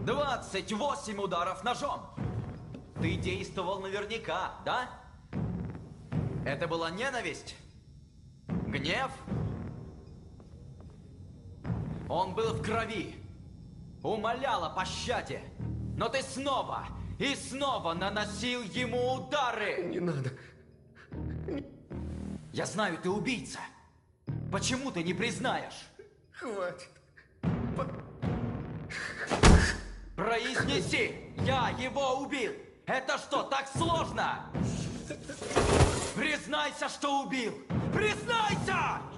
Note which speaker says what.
Speaker 1: 28 ударов ножом. Ты действовал наверняка, да? Это была ненависть? Гнев? Он был в крови. Умолял о пощаде. Но ты снова и снова наносил ему удары.
Speaker 2: Не надо.
Speaker 1: Я знаю, ты убийца. Почему ты не признаешь?
Speaker 2: Хватит.
Speaker 1: Произнеси! Я его убил! Это что, так сложно? Признайся, что убил! Признайся!